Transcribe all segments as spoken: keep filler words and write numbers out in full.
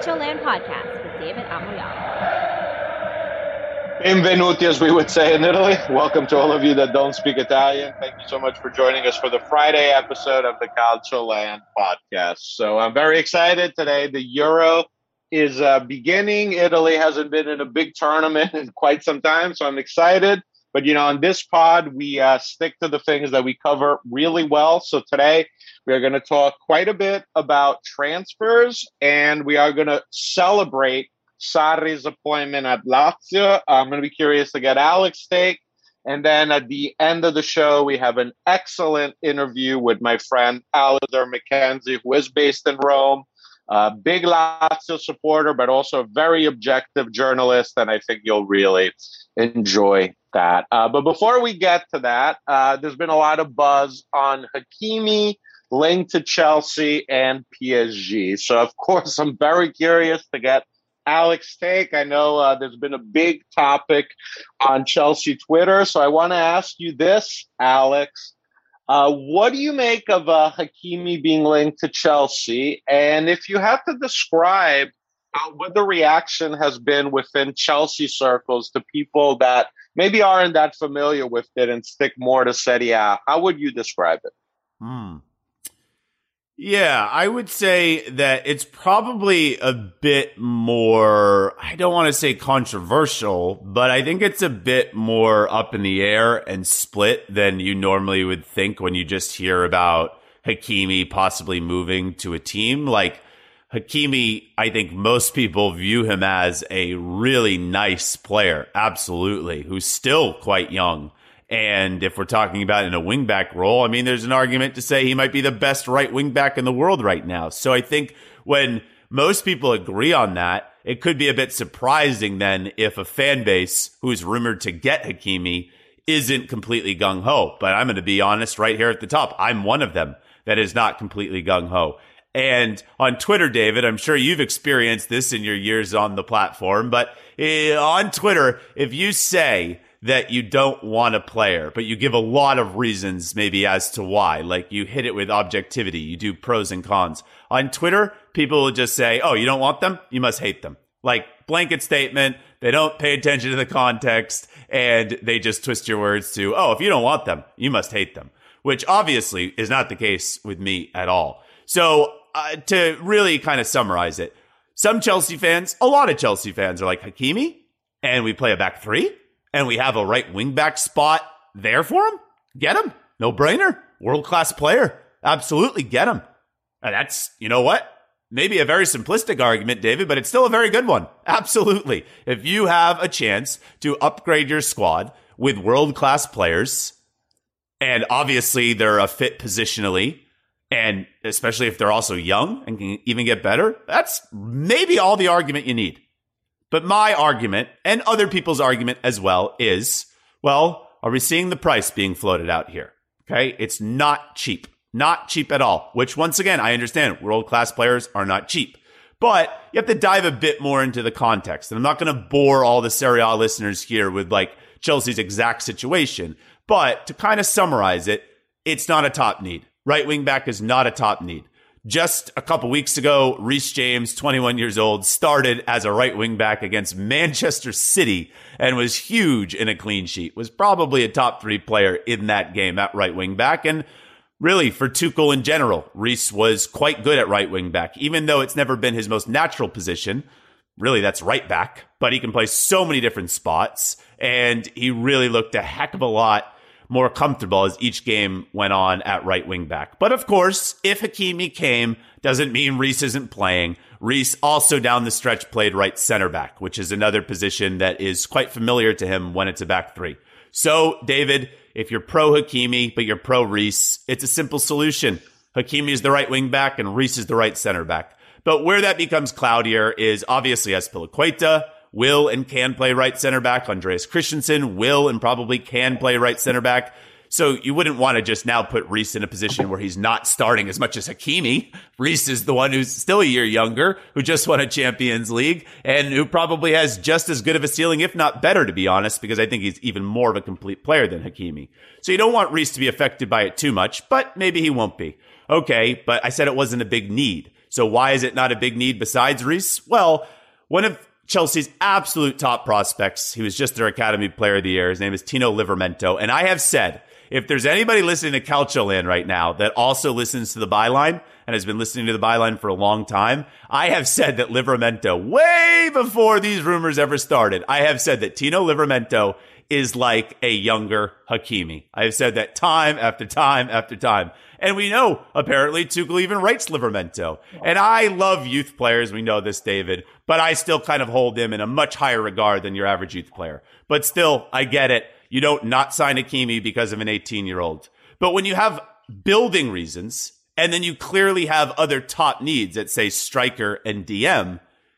Calcio Land Podcast with David Amoyala. Benvenuti, as we would say in Italy. Welcome to all of you that don't speak Italian. Thank you so much for joining us for the Friday episode of the Calcio Land Podcast. So I'm very excited today. The Euro is uh, beginning. Italy hasn't been in a big tournament in quite some time, so I'm excited. But, you know, on this pod, we uh, stick to the things that we cover really well. So today we are going to talk quite a bit about transfers, and we are going to celebrate Sarri's appointment at Lazio. I'm going to be curious to get Alex's take. And then at the end of the show, we have an excellent interview with my friend Alistair McKenzie, who is based in Rome. A big Lazio supporter, but also a very objective journalist. And I think you'll really enjoy that. Uh, but before we get to that, uh, there's been a lot of buzz on Hakimi linked to Chelsea and P S G. So, of course, I'm very curious to get Alex's take. I know uh, there's been a big topic on Chelsea Twitter. So I want to ask you this, Alex. Uh, what do you make of uh, Hakimi being linked to Chelsea? And if you have to describe uh, what the reaction has been within Chelsea circles to people that maybe aren't that familiar with it and stick more to Serie A, how would you describe it? Hmm. Yeah, I would say that it's probably a bit more, I don't want to say controversial, but I think it's a bit more up in the air and split than you normally would think when you just hear about Hakimi possibly moving to a team. Like Hakimi, I think most people view him as a really nice player, absolutely, who's still quite young. And if we're talking about in a wingback role, I mean, there's an argument to say he might be the best right wingback in the world right now. So I think when most people agree on that, it could be a bit surprising then if a fan base who's rumored to get Hakimi isn't completely gung-ho. But I'm going to be honest right here at the top. I'm one of them that is not completely gung-ho. And on Twitter, David, I'm sure you've experienced this in your years on the platform, but uh, on Twitter, if you say that you don't want a player, but you give a lot of reasons maybe as to why. Like you hit it with objectivity. You do pros and cons. On Twitter, people will just say, oh, you don't want them? You must hate them. Like blanket statement. They don't pay attention to the context and they just twist your words to, oh, if you don't want them, you must hate them, which obviously is not the case with me at all. So uh, to really kind of summarize it, some Chelsea fans, a lot of Chelsea fans are like, Hakimi, and we play a back three? And we have a right wing back spot there for him? Get him. No brainer. World-class player. Absolutely get him. And that's, you know what? Maybe a very simplistic argument, David, but it's still a very good one. Absolutely. If you have a chance to upgrade your squad with world-class players, and obviously they're a fit positionally, and especially if they're also young and can even get better, that's maybe all the argument you need. But my argument, and other people's argument as well, is, well, are we seeing the price being floated out here? Okay, it's not cheap. Not cheap at all, which once again, I understand world-class players are not cheap. But you have to dive a bit more into the context. And I'm not going to bore all the Serie A listeners here with like Chelsea's exact situation. But to kind of summarize it, it's not a top need. Right wing back is not a top need. Just a couple weeks ago, Reece James, twenty-one years old, started as a right wing back against Manchester City and was huge in a clean sheet. Was probably a top three player in that game at right wing back. And really, for Tuchel in general, Reece was quite good at right wing back, even though it's never been his most natural position. Really, that's right back. But he can play so many different spots. And he really looked a heck of a lot more comfortable as each game went on at right wing back. But of course, if Hakimi came, doesn't mean Reece isn't playing. Reece also down the stretch played right center back, which is another position that is quite familiar to him when it's a back three. So, David, if you're pro Hakimi, but you're pro Reece, it's a simple solution. Hakimi is the right wing back and Reece is the right center back. But where that becomes cloudier is obviously Azpilicueta will and can play right center back. Andreas Christensen will and probably can play right center back. So you wouldn't want to just now put Reece in a position where he's not starting as much as Hakimi. Reece is the one who's still a year younger, who just won a Champions League, and who probably has just as good of a ceiling, if not better, to be honest, because I think he's even more of a complete player than Hakimi. So you don't want Reece to be affected by it too much, but maybe he won't be. Okay, but I said it wasn't a big need. So why is it not a big need besides Reece? Well, one of Chelsea's absolute top prospects, he was just their Academy Player of the Year. His name is Tino Livramento. And I have said, if there's anybody listening to Calcio Land right now that also listens to the Byline and has been listening to the Byline for a long time, I have said that Livramento, way before these rumors ever started, I have said that Tino Livramento is like a younger Hakimi. I have said that time after time after time. And we know, apparently, Tuchel even writes Livramento. And I love youth players. We know this, David. But I still kind of hold him in a much higher regard than your average youth player. But still, I get it. You don't not sign Hakimi because of an eighteen-year-old. But when you have building reasons, and then you clearly have other top needs at, say, striker and D M,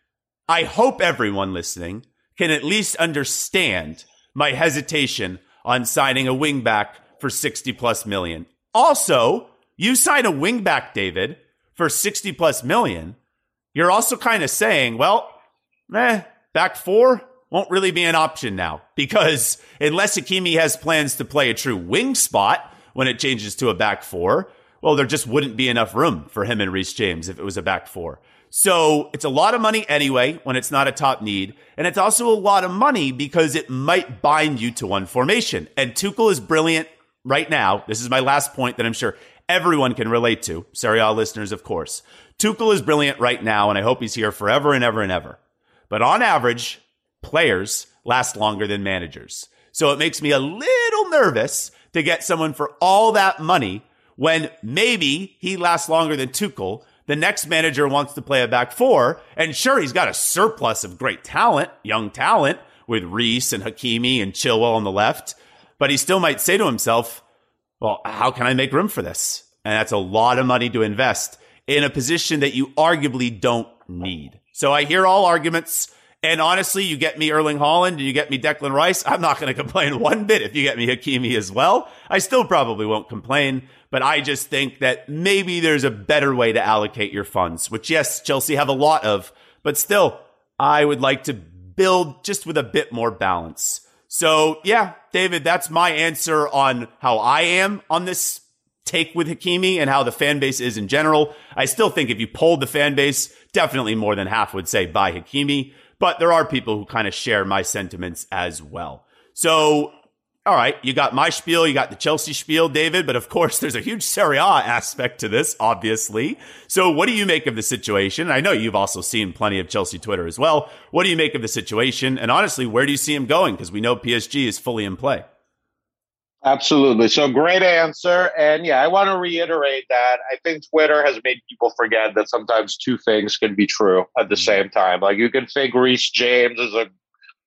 I hope everyone listening can at least understand my hesitation on signing a wingback for sixty plus million. Also, you sign a wingback, David, for sixty plus million. You're also kind of saying, well, eh, back four won't really be an option now, because unless Hakimi has plans to play a true wing spot when it changes to a back four, well, there just wouldn't be enough room for him and Reece James if it was a back four. So it's a lot of money anyway when it's not a top need. And it's also a lot of money because it might bind you to one formation. And Tuchel is brilliant right now. This is my last point that I'm sure everyone can relate to. Serie A listeners, of course. Tuchel is brilliant right now, and I hope he's here forever and ever and ever. But on average, players last longer than managers. So it makes me a little nervous to get someone for all that money when maybe he lasts longer than Tuchel. The next manager wants to play a back four, and sure, he's got a surplus of great talent, young talent, with Reece and Hakimi and Chilwell on the left, but he still might say to himself, well, how can I make room for this? And that's a lot of money to invest in a position that you arguably don't need. So I hear all arguments, and honestly, you get me Erling Haaland and you get me Declan Rice, I'm not going to complain one bit if you get me Hakimi as well. I still probably won't complain, but I just think that maybe there's a better way to allocate your funds, which, yes, Chelsea have a lot of, but still, I would like to build just with a bit more balance. So, yeah, David, that's my answer on how I am on this take with Hakimi and how the fan base is in general. I still think if you polled the fan base, definitely more than half would say buy Hakimi, but there are people who kind of share my sentiments as well. So, all right, you got my spiel, you got the Chelsea spiel, David, but of course there's a huge Serie A aspect to this, obviously. So what do you make of the situation? I know you've also seen plenty of Chelsea Twitter as well. What do you make of the situation? And honestly, where do you see him going? Because we know P S G is fully in play. Absolutely. So great answer. And yeah, I want to reiterate that I think Twitter has made people forget that sometimes two things can be true at the same time. Like you can think Reece James is a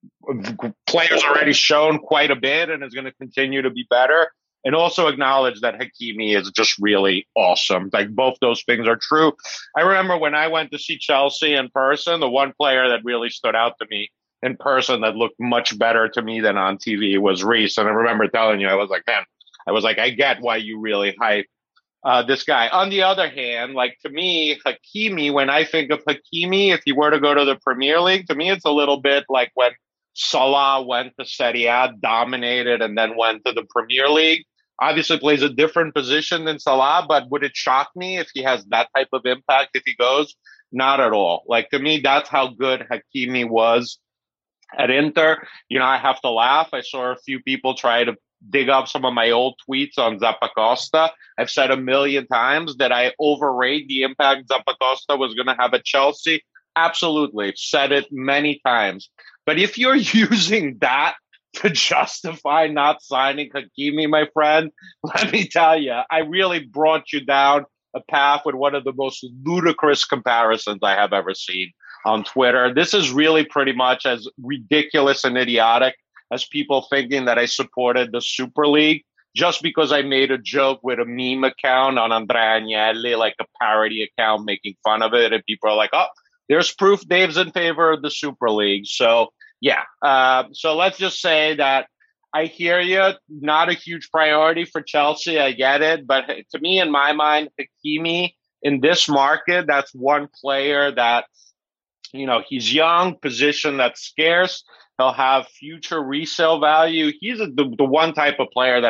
player's already shown quite a bit and is going to continue to be better, and also acknowledge that Hakimi is just really awesome. Like both those things are true. I remember when I went to see Chelsea in person, the one player that really stood out to me in person that looked much better to me than on T V was Reece. And I remember telling you, I was like, man, I was like, I get why you really hype uh, this guy. On the other hand, like to me, Hakimi, when I think of Hakimi, if you were to go to the Premier League, to me, it's a little bit like when Salah went to Serie A, dominated, and then went to the Premier League. Obviously plays a different position than Salah, but would it shock me if he has that type of impact if he goes? Not at all. Like, to me, that's how good Hakimi was at Inter. You know, I have to laugh. I saw a few people try to dig up some of my old tweets on Zappacosta. I've said a million times that I overrate the impact Zappacosta was going to have at Chelsea. Absolutely. Said it many times. But if you're using that to justify not signing Hakimi, my friend, let me tell you, I really brought you down a path with one of the most ludicrous comparisons I have ever seen on Twitter. This is really pretty much as ridiculous and idiotic as people thinking that I supported the Super League just because I made a joke with a meme account on Andrea Agnelli, like a parody account making fun of it. And people are like, oh, there's proof Dave's in favor of the Super League. So, yeah. Uh, so let's just say that I hear you. Not a huge priority for Chelsea. I get it. But to me, in my mind, Hakimi in this market, that's one player that, you know, he's young, position that's scarce. He'll have future resale value. He's a, the, the one type of player that I think in this market is worth a lot of money. So, yeah, you're right, P S G.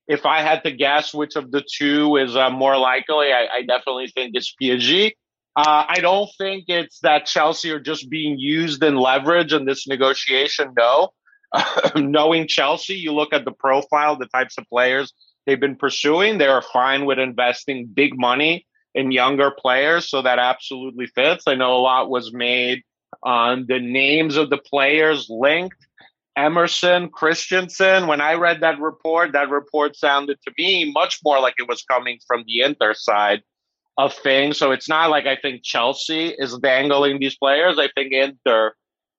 if I had to guess which of the two is uh, more likely, I, I definitely think it's P S G. Uh, I don't think it's that Chelsea are just being used in leverage in this negotiation. No. Uh, knowing Chelsea, you look at the profile, the types of players they've been pursuing, they are fine with investing big money in younger players. So that absolutely fits. I know a lot was made on the names of the players linked. Emerson, Christensen. When I read that report, that report sounded to me much more like it was coming from the Inter side of things. So it's not like I think Chelsea is dangling these players. I think Inter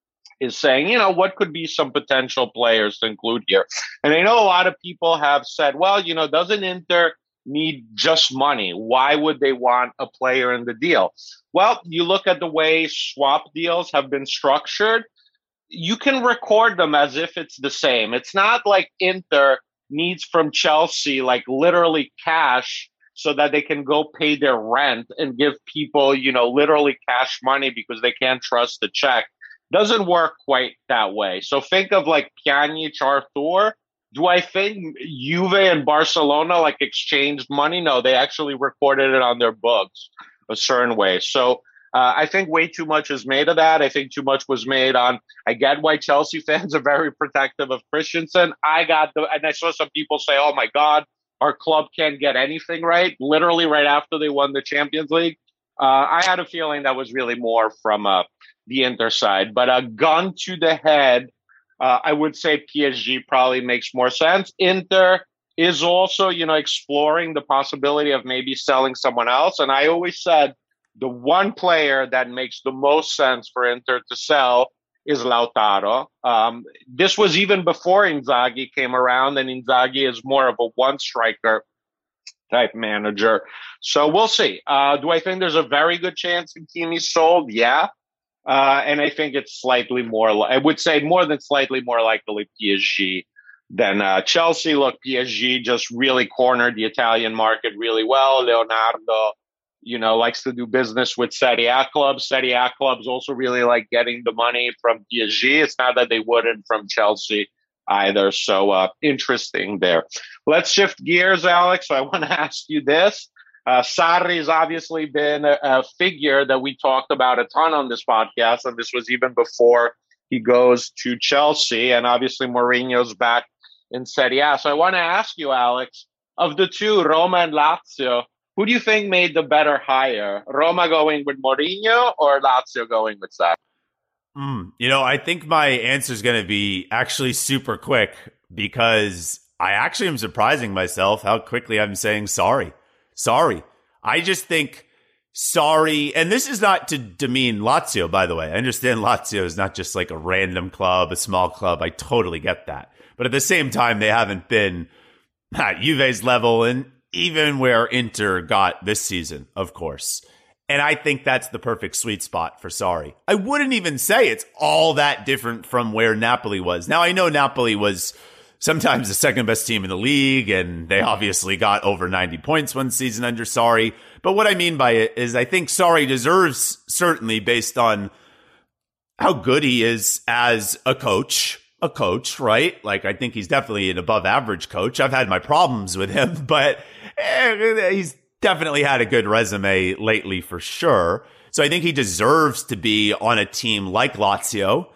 is saying, you know, what could be some potential players to include here? And I know a lot of people have said, well, you know, doesn't Inter need just money? Why would they want a player in the deal? Well, you look at the way swap deals have been structured, you can record them as if it's the same. It's not like Inter needs from Chelsea, like literally cash so that they can go pay their rent and give people, you know, literally cash money because they can't trust the check. Doesn't work quite that way. So think of like Pjanic, Arthur. Do I think Juve and Barcelona like exchanged money? No, they actually recorded it on their books a certain way. So uh, I think way too much is made of that. I think too much was made on, I get why Chelsea fans are very protective of Christensen. I got the, and I saw some people say, oh my God, our club can't get anything right. Literally right after they won the Champions League. Uh, I had a feeling that was really more from uh, the Inter side, but a gun to the head, uh, I would say P S G probably makes more sense. Inter is also, you know, exploring the possibility of maybe selling someone else. And I always said the one player that makes the most sense for Inter to sell is Lautaro. Um, this was even before Inzaghi came around, and Inzaghi is more of a one striker type manager. So we'll see. Uh, do I think there's a very good chance Hakimi's sold? Yeah. Uh, and I think it's slightly more, li- I would say more than slightly more likely P S G than uh, Chelsea. Look, P S G just really cornered the Italian market really well. Leonardo, you know, likes to do business with Serie A clubs. Serie A clubs also really like getting the money from P S G. It's not that they wouldn't from Chelsea either. So uh, interesting there. Let's shift gears, Alex. So I want to ask you this. Uh, Sarri has obviously been a, a figure that we talked about a ton on this podcast, and this was even before he goes to Chelsea, and obviously Mourinho's back in Serie A. So I want to ask you, Alex, of the two, Roma and Lazio, who do you think made the better hire? Roma going with Mourinho or Lazio going with Sarri? Mm, you know, I think my answer is going to be actually super quick because I actually am surprising myself how quickly I'm saying sorry. Sorry. I just think sorry. And this is not to demean Lazio, by the way. I understand Lazio is not just like a random club, a small club. I totally get that. But at the same time, they haven't been at Juve's level and even where Inter got this season, of course. And I think that's the perfect sweet spot for Sarri. I wouldn't even say it's all that different from where Napoli was. Now, I know Napoli was sometimes the second best team in the league, and they obviously got over ninety points one season under Sarri. But what I mean by it is I think Sarri deserves, certainly based on how good he is as a coach, a coach, right? Like, I think he's definitely an above average coach. I've had my problems with him, but eh, he's definitely had a good resume lately for sure. So I think he deserves to be on a team like Lazio.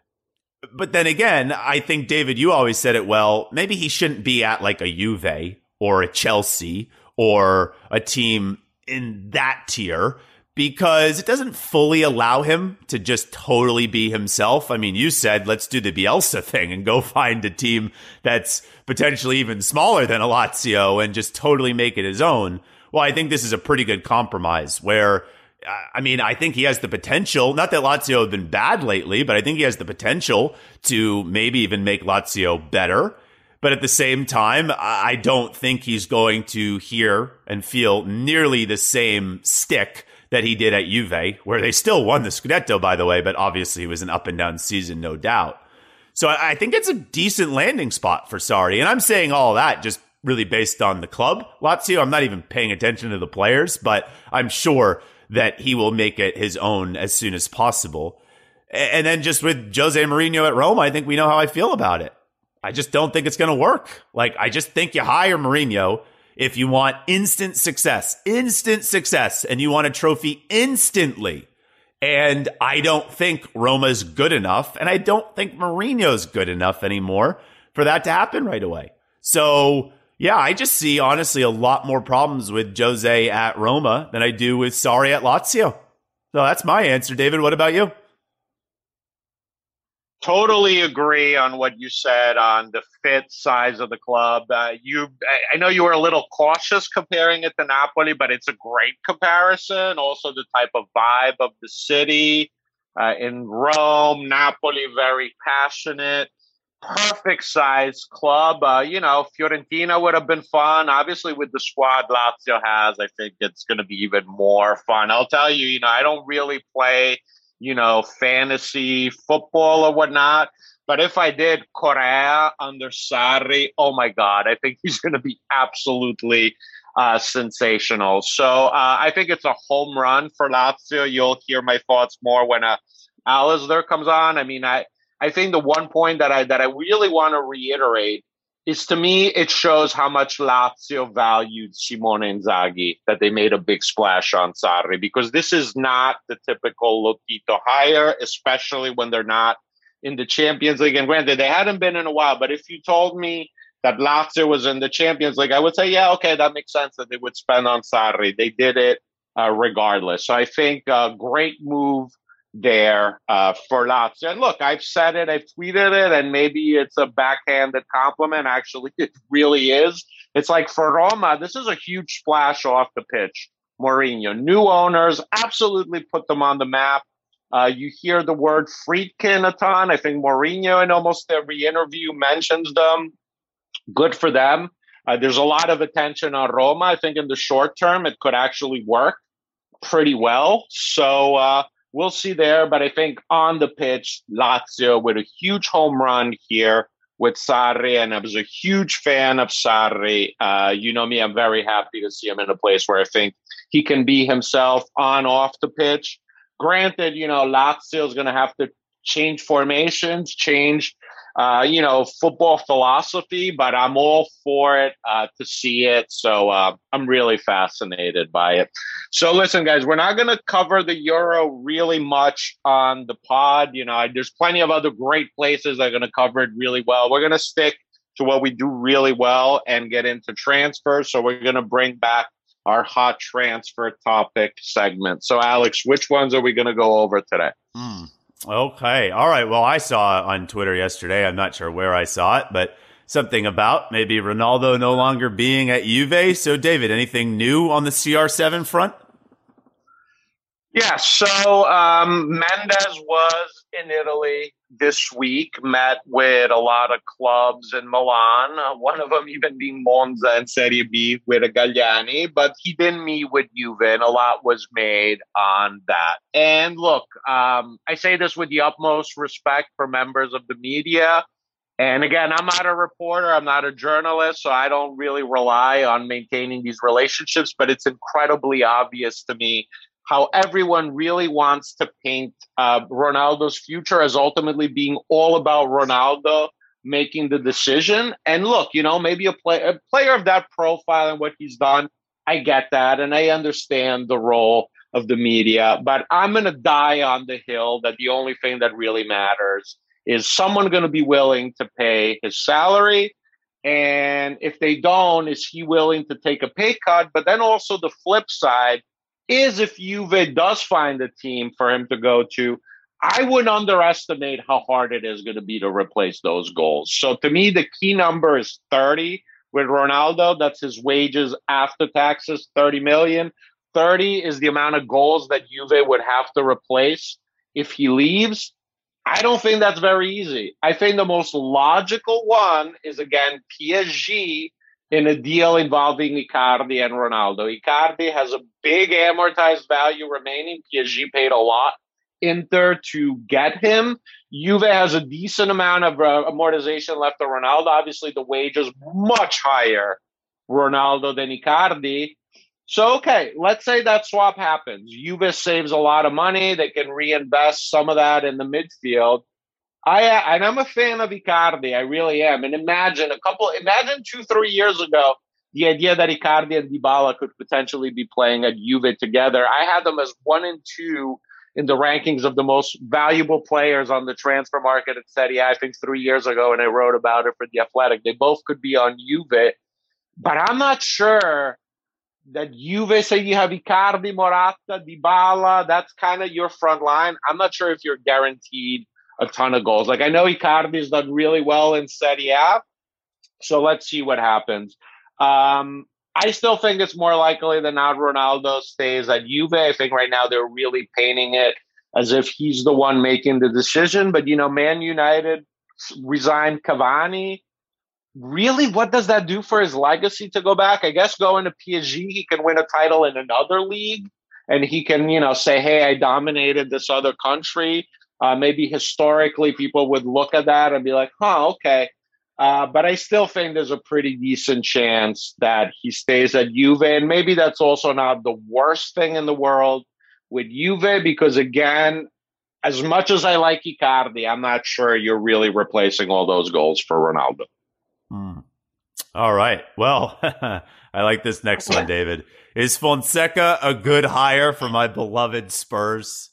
But then again, I think, David, you always said it well, maybe he shouldn't be at like a Juve or a Chelsea or a team in that tier because it doesn't fully allow him to just totally be himself. I mean, you said, let's do the Bielsa thing and go find a team that's potentially even smaller than a Lazio and just totally make it his own. Well, I think this is a pretty good compromise where, I mean, I think he has the potential, not that Lazio have been bad lately, but I think he has the potential to maybe even make Lazio better. But at the same time, I don't think he's going to hear and feel nearly the same stick that he did at Juve, where they still won the Scudetto, by the way, but obviously it was an up and down season, no doubt. So I think it's a decent landing spot for Sarri. And I'm saying all that just really based on the club. Lazio, I'm not even paying attention to the players, but I'm sure that he will make it his own as soon as possible. And then just with Jose Mourinho at Rome, I think we know how I feel about it. I just don't think it's going to work. Like, I just think you hire Mourinho if you want instant success, instant success, and you want a trophy instantly. And I don't think Roma's good enough, and I don't think Mourinho's good enough anymore for that to happen right away. So, yeah, I just see, honestly, a lot more problems with Jose at Roma than I do with Sarri at Lazio. So that's my answer. David, what about you? Totally agree on what you said on the fit size of the club. Uh, you, I know you were a little cautious comparing it to Napoli, but it's a great comparison. Also, the type of vibe of the city uh, in Rome, Napoli, very passionate, perfect size club. Uh, you know, Fiorentina would have been fun. Obviously, with the squad Lazio has, I think it's going to be even more fun. I'll tell you, you know, I don't really play you know, fantasy football or whatnot. But if I did, Correa under Sarri, oh my God, I think he's going to be absolutely uh, sensational. So uh, I think it's a home run for Lazio. You'll hear my thoughts more when uh, Alisder comes on. I mean, I, I think the one point that I that I really want to reiterate is, to me, it shows how much Lazio valued Simone Inzaghi, that they made a big splash on Sarri, because this is not the typical Lotito hire, especially when they're not in the Champions League. And granted, they hadn't been in a while, but if you told me that Lazio was in the Champions League, I would say, yeah, okay, that makes sense that they would spend on Sarri. They did it uh, regardless. So I think a great move there uh, for Lazio. And look, I've said it, I've tweeted it, and maybe it's a backhanded compliment. Actually, it really is. It's like, for Roma, this is a huge splash off the pitch. Mourinho, new owners, absolutely put them on the map. Uh, you hear the word Friedkin a ton. I think Mourinho in almost every interview mentions them. Good for them. Uh, there's a lot of attention on Roma. I think in the short term, it could actually work pretty well. So, uh, we'll see there, but I think on the pitch, Lazio with a huge home run here with Sarri, and I was a huge fan of Sarri. Uh, you know me, I'm very happy to see him in a place where I think he can be himself on, off the pitch. Granted, you know, Lazio is going to have to change formations, change, uh, you know, football philosophy, but I'm all for it uh, to see it. So uh, I'm really fascinated by it. So listen, guys, we're not going to cover the Euro really much on the pod. You know, there's plenty of other great places that are going to cover it really well. We're going to stick to what we do really well and get into transfers. So we're going to bring back our hot transfer topic segment. So Alex, which ones are we going to go over today? Mm. Okay. All right. Well, I saw on Twitter yesterday, I'm not sure where I saw it, but something about maybe Ronaldo no longer being at Juve. So David, anything new on the C R seven front? Yeah, so um, Mendes was in Italy this week, met with a lot of clubs in Milan, uh, one of them even being Monza and Serie B with a Galliani, but he didn't meet with Juve, and a lot was made on that. And look, um, I say this with the utmost respect for members of the media. And again, I'm not a reporter, I'm not a journalist, so I don't really rely on maintaining these relationships, but it's incredibly obvious to me how everyone really wants to paint uh, Ronaldo's future as ultimately being all about Ronaldo making the decision. And look, you know, maybe a, play, a player of that profile and what he's done, I get that. And I understand the role of the media. But I'm going to die on the hill that the only thing that really matters is someone going to be willing to pay his salary. And if they don't, is he willing to take a pay cut? But then also the flip side is, if Juve does find a team for him to go to, I wouldn't underestimate how hard it is going to be to replace those goals. So to me, the key number is thirty with Ronaldo. That's his wages after taxes, thirty million. thirty is the amount of goals that Juve would have to replace if he leaves. I don't think that's very easy. I think the most logical one is, again, P S G in a deal involving Icardi and Ronaldo. Icardi has a big amortized value remaining. P S G paid a lot Inter to get him. Juve has a decent amount of uh, amortization left on Ronaldo. Obviously, the wage is much higher Ronaldo than Icardi. So, okay, let's say that swap happens. Juve saves a lot of money. They can reinvest some of that in the midfield. I uh, and I'm a fan of Icardi. I really am. And imagine a couple. Imagine two, three years ago, the idea that Icardi and Dybala could potentially be playing at Juve together. I had them as one and two in the rankings of the most valuable players on the transfer market at Serie A, I think three years ago, and I wrote about it for The Athletic. They both could be on Juve, but I'm not sure that Juve, say you have Icardi, Morata, Dybala, that's kind of your front line. I'm not sure if you're guaranteed a ton of goals. Like, I know Icardi's done really well in Serie A, so let's see what happens. Um, I still think it's more likely than not Ronaldo stays at Juve. I think right now they're really painting it as if he's the one making the decision. But, you know, Man United resigned Cavani. Really, what does that do for his legacy to go back? I guess going to P S G, he can win a title in another league, and he can, you know, say, hey, I dominated this other country. Uh, maybe historically people would look at that and be like, huh, okay. Uh, but I still think there's a pretty decent chance that he stays at Juve. And maybe that's also not the worst thing in the world with Juve, because, again, as much as I like Icardi, I'm not sure you're really replacing all those goals for Ronaldo. Hmm. All right. Well, I like this next one, David. Is Fonseca a good hire for my beloved Spurs?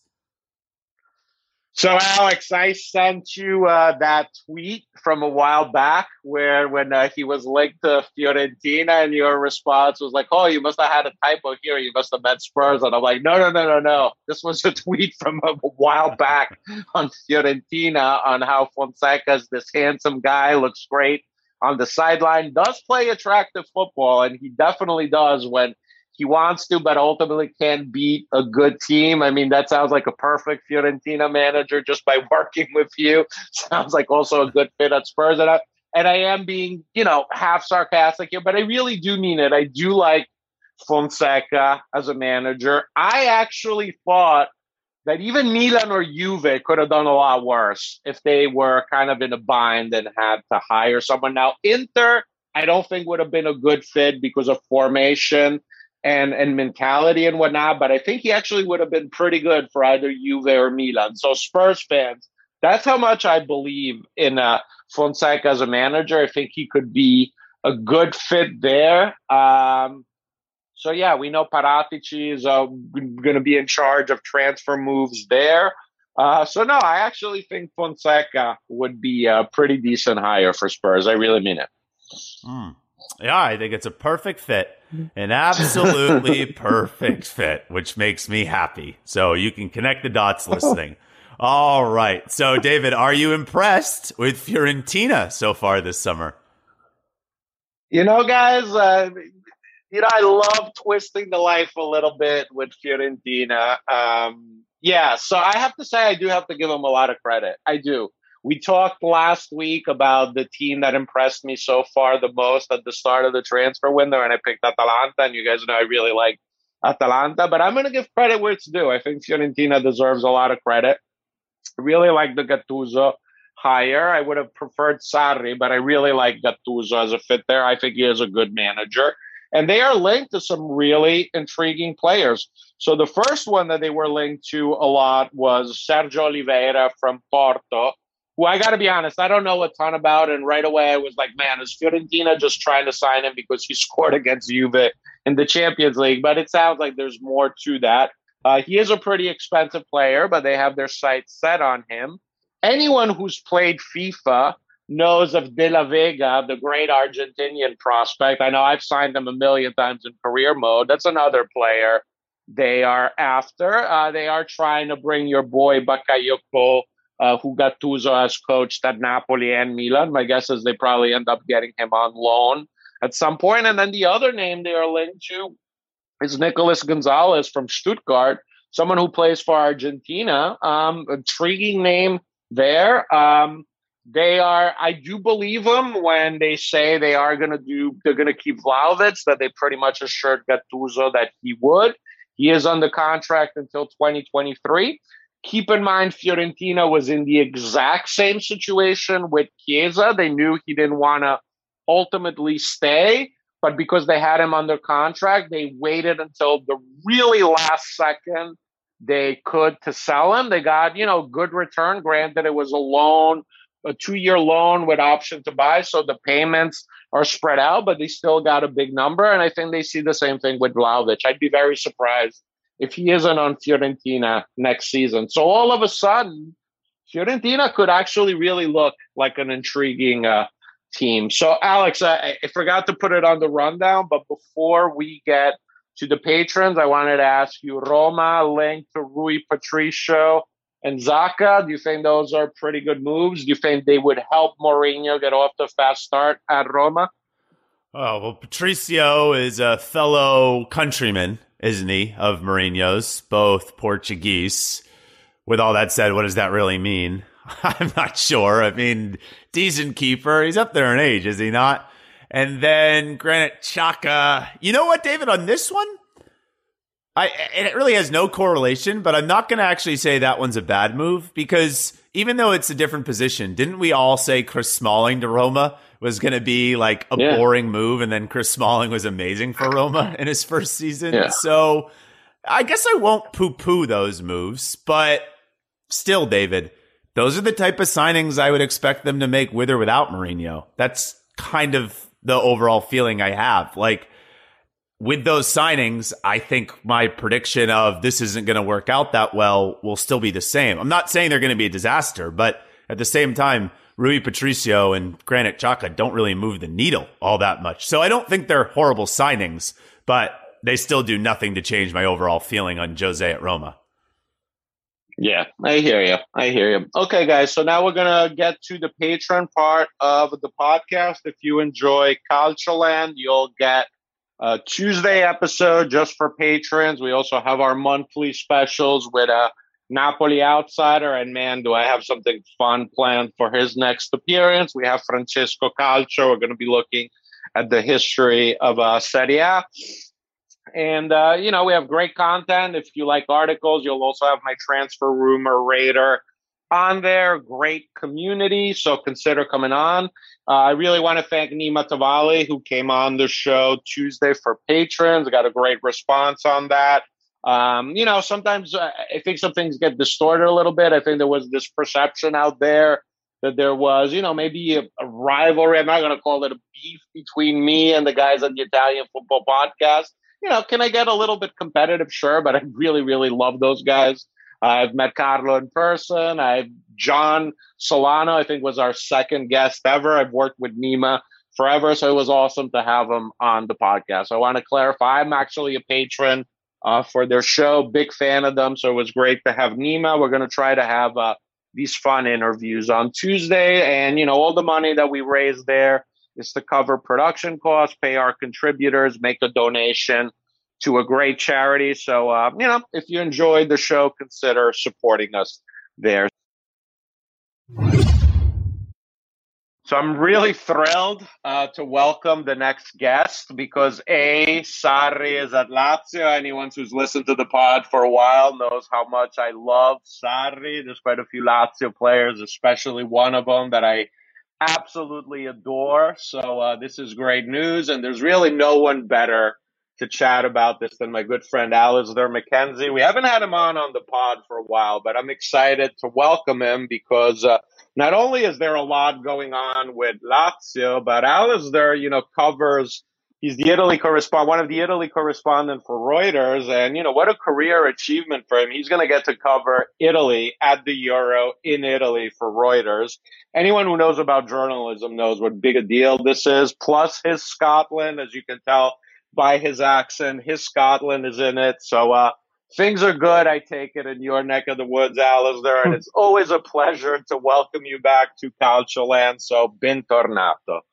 So, Alex, I sent you uh, that tweet from a while back where when uh, he was linked to Fiorentina, and your response was like, oh, you must have had a typo here. You must have meant Spurs. And I'm like, no, no, no, no, no. This was a tweet from a while back on Fiorentina on how Fonseca's this handsome guy, looks great on the sideline, does play attractive football, and he definitely does when he wants to, but ultimately can't beat a good team. I mean, that sounds like a perfect Fiorentina manager just by working with you. Sounds like also a good fit at Spurs. And I, and I am being, you know, half sarcastic here, but I really do mean it. I do like Fonseca as a manager. I actually thought that even Milan or Juve could have done a lot worse if they were kind of in a bind and had to hire someone. Now, Inter, I don't think would have been a good fit because of formation and, and mentality and whatnot, but I think he actually would have been pretty good for either Juve or Milan. So Spurs fans, that's how much I believe in uh, Fonseca as a manager. I think he could be a good fit there. Um, So, yeah, we know Paratici is uh, going to be in charge of transfer moves there. Uh, so, no, I actually think Fonseca would be a pretty decent hire for Spurs. I really mean it. Mm. Yeah, I think it's a perfect fit, an absolutely perfect fit, which makes me happy. So you can connect the dots listening. All right. So, David, are you impressed with Fiorentina so far this summer? You know, guys, uh, You know, I love twisting the life a little bit with Fiorentina. Um, yeah, so I have to say I do have to give them a lot of credit. I do. We talked last week about the team that impressed me so far the most at the start of the transfer window, and I picked Atalanta, and you guys know I really like Atalanta, but I'm going to give credit where it's due. I think Fiorentina deserves a lot of credit. I really like the Gattuso hire. I would have preferred Sarri, but I really like Gattuso as a fit there. I think he is a good manager. And they are linked to some really intriguing players. So the first one that they were linked to a lot was Sergio Oliveira from Porto, who I got to be honest, I don't know a ton about. And right away I was like, man, is Fiorentina just trying to sign him because he scored against Juve in the Champions League? But it sounds like there's more to that. Uh, he is a pretty expensive player, but they have their sights set on him. Anyone who's played FIFA knows of De La Vega, the great Argentinian prospect. I know I've signed him a million times in career mode. That's another player they are after. Uh, they are trying to bring your boy Bakayoko, uh, who Gattuso has coached at Napoli and Milan. My guess is they probably end up getting him on loan at some point. And then the other name they are linked to is Nicolas Gonzalez from Stuttgart, someone who plays for Argentina. Um, intriguing name there. Um, They are, I do believe them when they say they are going to do, they're going to keep Vlahovic, that they pretty much assured Gattuso that he would. He is under contract until twenty twenty-three. Keep in mind, Fiorentina was in the exact same situation with Chiesa. They knew he didn't want to ultimately stay, but because they had him under contract, they waited until the really last second they could to sell him. They got, you know, good return. Granted, it was a loan, a two-year loan with option to buy, so the payments are spread out, but they still got a big number. And I think they see the same thing with Vlahovic. I'd be very surprised if he isn't on Fiorentina next season. So all of a sudden, Fiorentina could actually really look like an intriguing uh, team. So, Alex, I, I forgot to put it on the rundown, but before we get to the patrons, I wanted to ask you, Roma linked to Rui Patricio and Xhaka. Do you think those are pretty good moves? Do you think they would help Mourinho get off the fast start at Roma? Oh, well, Patricio is a fellow countryman, isn't he, of Mourinho's, both Portuguese. With all that said, what does that really mean? I'm not sure. I mean, decent keeper. He's up there in age, is he not? And then Granit Xhaka. You know what, David, on this one? I it really has no correlation, but I'm not going to actually say that one's a bad move because even though it's a different position, didn't we all say Chris Smalling to Roma was going to be like a yeah. boring move, and then Chris Smalling was amazing for Roma in his first season? Yeah. So I guess I won't poo-poo those moves, but still, David, those are the type of signings I would expect them to make with or without Mourinho. That's kind of the overall feeling I have. Like, with those signings, I think my prediction of this isn't going to work out that well will still be the same. I'm not saying they're going to be a disaster, but at the same time, Rui Patricio and Granit Xhaka don't really move the needle all that much. So I don't think they're horrible signings, but they still do nothing to change my overall feeling on Jose at Roma. Yeah, I hear you. I hear you. Okay, guys. So now we're going to get to the patron part of the podcast. If you enjoy Calcioland, you'll get a Tuesday episode just for patrons. We also have our monthly specials with a Napoli outsider. And man, do I have something fun planned for his next appearance. We have Francesco Calcio. We're going to be looking at the history of uh, Serie A. And, uh, you know, we have great content. If you like articles, you'll also have my transfer rumor radar on there. Great community. So consider coming on. Uh, I really want to thank Nima Tavali, who came on the show Tuesday for patrons. I got a great response on that. Um, you know, sometimes uh, I think some things get distorted a little bit. I think there was this perception out there that there was, you know, maybe a, a rivalry. I'm not going to call it a beef between me and the guys on the Italian Football Podcast. You know, can I get a little bit competitive? Sure, but I really, really love those guys. Uh, I've met Carlo in person. I've John Solano, I think, was our second guest ever. I've worked with Nima forever, so it was awesome to have him on the podcast. So I want to clarify, I'm actually a patron uh, for their show. Big fan of them, so it was great to have Nima. We're going to try to have uh, these fun interviews on Tuesday, and, you know, all the money that we raise there is to cover production costs, pay our contributors, make a donation to a great charity. So, uh, you know, if you enjoyed the show, consider supporting us there. So I'm really thrilled uh, to welcome the next guest because A, Sarri is at Lazio. Anyone who's listened to the pod for a while knows how much I love Sarri. There's quite a few Lazio players, especially one of them that I absolutely adore. So uh, this is great news, and there's really no one better to chat about this than my good friend Alistair McKenzie. We haven't had him on on the pod for a while, but I'm excited to welcome him because uh, not only is there a lot going on with Lazio, but Alistair, you know, covers, he's the Italy correspondent, one of the Italy correspondent for Reuters. And, you know, what a career achievement for him. He's going to get to cover Italy at the Euro in Italy for Reuters. Anyone who knows about journalism knows what big a deal this is. Plus his Scotland, as you can tell by his accent, his Scotland is in it. So uh, things are good, I take it, in your neck of the woods, Alistair. And it's always a pleasure to welcome you back to Calcioland. So, bentornato.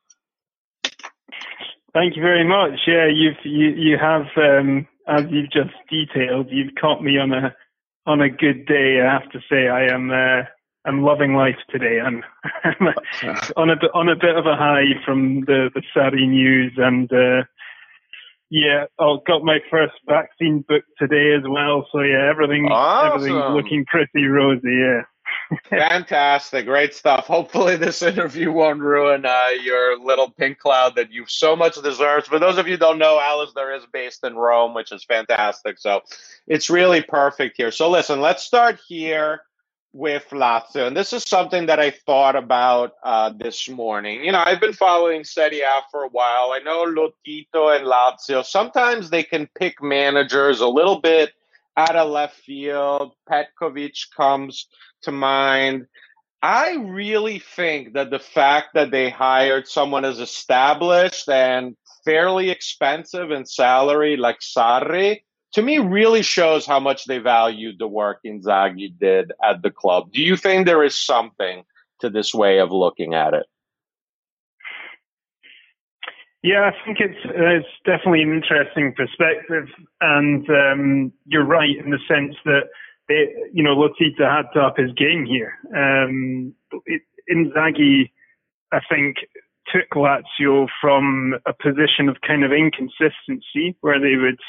Thank you very much. Yeah, you've you you have um, as you've just detailed, you've caught me on a on a good day. I have to say, I am uh, I'm loving life today. I'm, I'm on a on a bit of a high from the the Sarri news, and uh, yeah, I got my first vaccine booked today as well. So yeah, everything awesome. everything's looking pretty rosy. Yeah. Fantastic. Great stuff. Hopefully this interview won't ruin uh, your little pink cloud that you so much deserve. For those of you who don't know, Alasdair is based in Rome, which is fantastic. So it's really perfect here. So listen, let's start here with Lazio. And this is something that I thought about uh, this morning. You know, I've been following Serie A for a while. I know Lotito and Lazio, sometimes they can pick managers a little bit out of left field. Petkovic comes to mind. I really think that the fact that they hired someone as established and fairly expensive in salary like Sarri, to me, really shows how much they valued the work Inzaghi did at the club. Do you think there is something to this way of looking at it? Yeah, I think it's it's definitely an interesting perspective, and um, you're right in the sense that they, you know, Lotito had to up his game here. Um, it, Inzaghi, I think, took Lazio from a position of kind of inconsistency where they would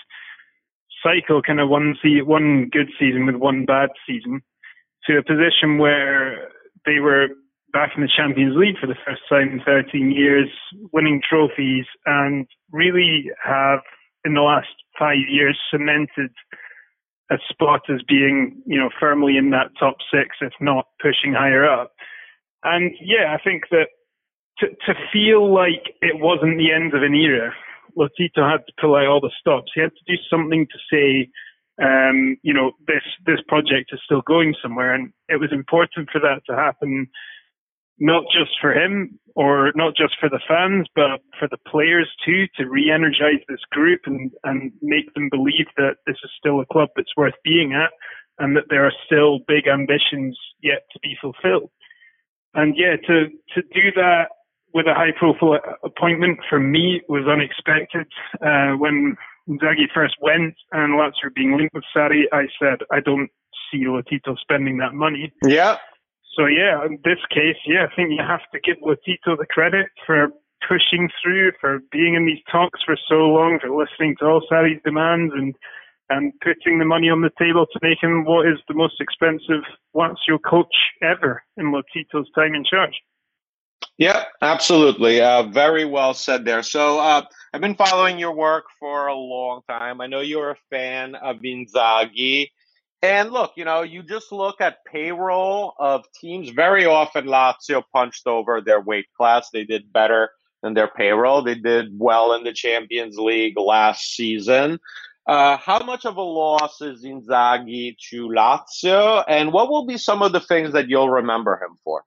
cycle kind of one se- one good season with one bad season to a position where they were back in the Champions League for the first time in thirteen years, winning trophies, and really have, in the last five years, cemented a spot as being, you know, firmly in that top six, if not pushing higher up. And yeah, I think that to, to feel like it wasn't the end of an era, Lotito had to pull out all the stops. He had to do something to say, um, you know, this this project is still going somewhere, and it was important for that to happen. Not just for him or not just for the fans, but for the players too, to re-energize this group and, and make them believe that this is still a club that's worth being at and that there are still big ambitions yet to be fulfilled. And yeah, to, to do that with a high profile appointment for me was unexpected. Uh, when Inzaghi first went and Lazio were being linked with Sarri, I said, I don't see Lotito spending that money. Yeah. So yeah, in this case, yeah, I think you have to give Lotito the credit for pushing through, for being in these talks for so long, for listening to all Sarri's demands and and putting the money on the table to make him what is the most expensive Lazio coach ever in Lotito's time in charge. Yeah, absolutely. Uh, very well said there. So uh, I've been following your work for a long time. I know you're a fan of Inzaghi. And look, you know, you just look at payroll of teams. Very often Lazio punched over their weight class. They did better than their payroll. They did well in the Champions League last season. Uh, how much of a loss is Inzaghi to Lazio? And what will be some of the things that you'll remember him for?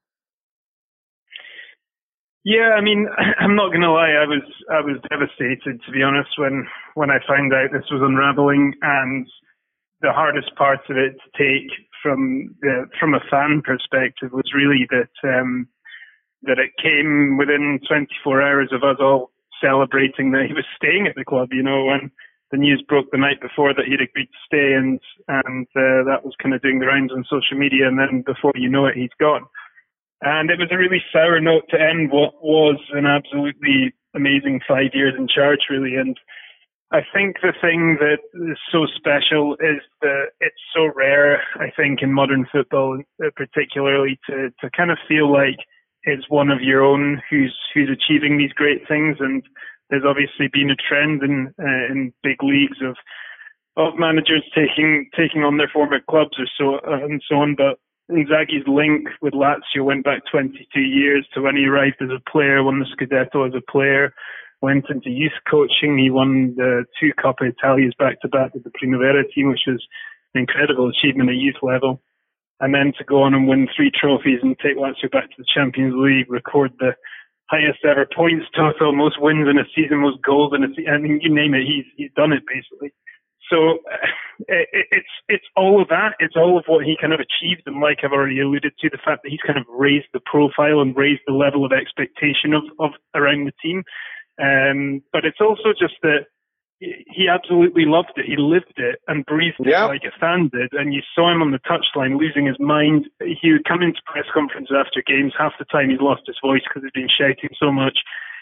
Yeah, I mean, I'm not going to lie. I was I was devastated, to be honest, when, when I found out this was unraveling. And the hardest part of it to take from the, from a fan perspective was really that um, that it came within twenty-four hours of us all celebrating that he was staying at the club. You know, when the news broke the night before that he'd agreed to stay, and and uh, that was kind of doing the rounds on social media, and then before you know it, he's gone. And it was a really sour note to end what was an absolutely amazing five years in charge, really. And I think the thing that is so special is that it's so rare, I think, in modern football, particularly to, to kind of feel like it's one of your own who's who's achieving these great things. And there's obviously been a trend in uh, in big leagues of of managers taking taking on their former clubs or so uh, and so on. But Inzaghi's link with Lazio went back twenty-two years to when he arrived as a player, won the Scudetto as a player. Went into youth coaching. He won the two Coppa Italias back-to-back with the Primavera team, which was an incredible achievement at youth level. And then to go on and win three trophies and take Lazio back to the Champions League, record the highest ever points total, most wins in a season, most goals in a season. I mean, you name it, he's he's done it basically. So it, it's it's all of that. It's all of what he kind of achieved. And like I've already alluded to, the fact that he's kind of raised the profile and raised the level of expectation of, of around the team. Um, but it's also just that he absolutely loved it. He lived it and breathed yeah. it like a fan did. And you saw him on the touchline losing his mind. He would come into press conferences after games. Half the time he's lost his voice because he's been shouting so much.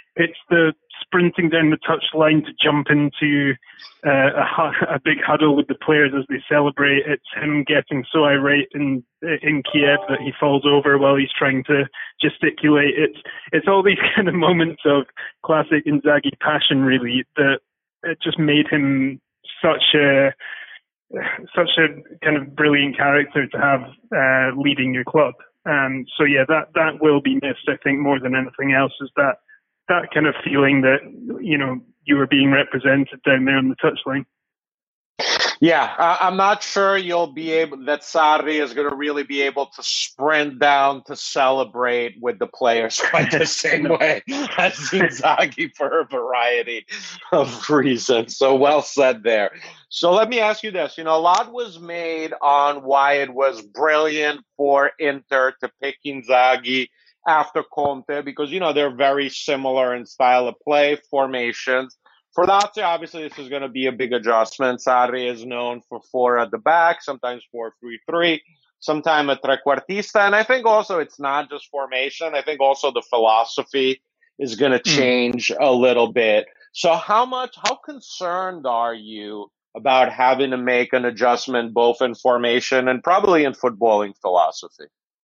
It's the sprinting down the touchline to jump into uh, a, a big huddle with the players as they celebrate. It's him getting so irate in in Kiev that he falls over while he's trying to gesticulate. It's it's all these kind of moments of classic Inzaghi passion, really, that it just made him such a such a kind of brilliant character to have uh, leading your club. Um, so yeah, that that will be missed, I think, more than anything else, is that that kind of feeling that, you know, you were being represented down there on the touchline. Yeah, I'm not sure you'll be able, that Sarri is going to really be able to sprint down to celebrate with the players quite the same way as Inzaghi for a variety of reasons. So well said there. So let me ask you this. You know, a lot was made on why it was brilliant for Inter to pick Inzaghi after Conte, because, you know, they're very similar in style of play, formations. For Lazio, obviously, this is going to be a big adjustment. Sarri is known for four at the back, sometimes four three three, sometimes a trequartista. And I think also it's not just formation. I think also the philosophy is going to change mm. a little bit. So how much, how concerned are you about having to make an adjustment both in formation and probably in footballing philosophy?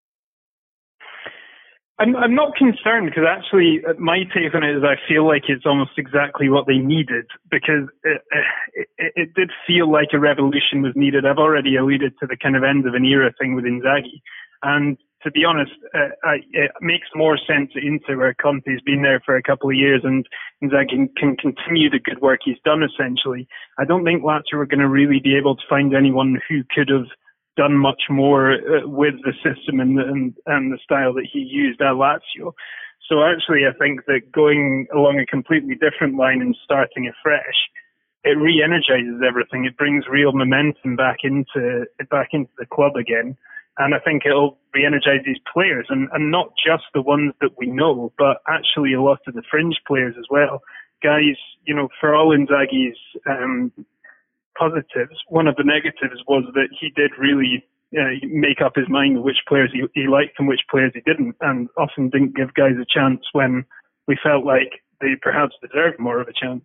I'm I'm not concerned, because actually my take on it is I feel like it's almost exactly what they needed, because it, it, it did feel like a revolution was needed. I've already alluded to the kind of end of an era thing with Inzaghi, and to be honest, uh, I, it makes more sense at Inter, where Conte's been there for a couple of years and Inzaghi can continue the good work he's done. Essentially, I don't think Lazio are going to really be able to find anyone who could have done much more uh, with the system and, and and the style that he used at Lazio. So actually, I think that going along a completely different line and starting afresh, it re-energizes everything. It brings real momentum back into back into the club again, and I think it'll re-energize these players, and, and not just the ones that we know, but actually a lot of the fringe players as well. Guys, you know, for all Inzaghi's um, positives, one of the negatives was that he did really uh, make up his mind which players he, he liked and which players he didn't, and often didn't give guys a chance when we felt like they perhaps deserved more of a chance.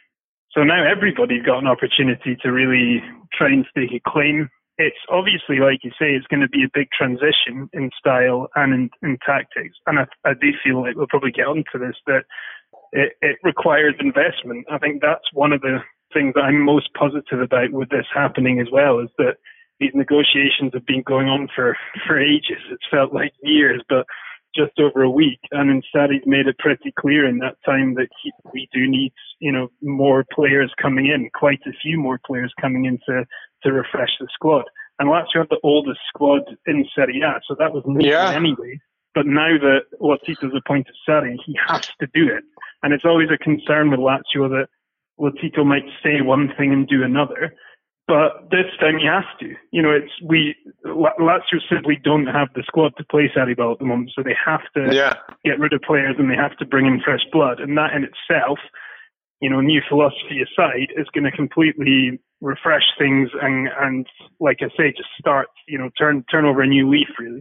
So now everybody's got an opportunity to really try and stake a claim. It's obviously, like you say, it's going to be a big transition in style and in, in tactics, and I, I do feel like we'll probably get onto this, that it, it requires investment. I think that's one of the things that I'm most positive about with this happening as well, is that these negotiations have been going on for, for ages. It's felt like years, but just over a week. And instead, he's made it pretty clear in that time that he, we do need, you know, more players coming in, quite a few more players coming in to, to refresh the squad. And Lazio had the oldest squad in Serie A, so that was needed yeah. anyway. But now that Tito's appointed Sarri, he has to do it. And it's always a concern with Lazio that Tito might say one thing and do another, but this time he has to. You know, it's we Lazio simply don't have the squad to play Sarri ball at the moment, so they have to yeah. get rid of players and they have to bring in fresh blood, and that in itself, you know, new philosophy aside, is going to completely refresh things and and like I say, just start, you know, turn turn over a new leaf, really.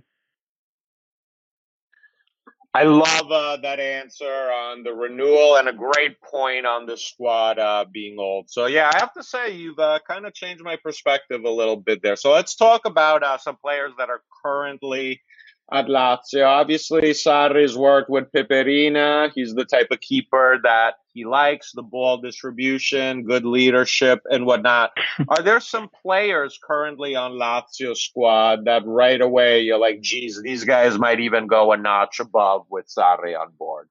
I love uh, that answer on the renewal, and a great point on the squad uh, being old. So, yeah, I have to say you've uh, kind of changed my perspective a little bit there. So let's talk about uh, some players that are currently at Lazio. Obviously, Sarri's worked with Peperina. He's the type of keeper that he likes, the ball distribution, good leadership, and whatnot. Are there some players currently on Lazio squad that right away you're like, geez, these guys might even go a notch above with Sarri on board?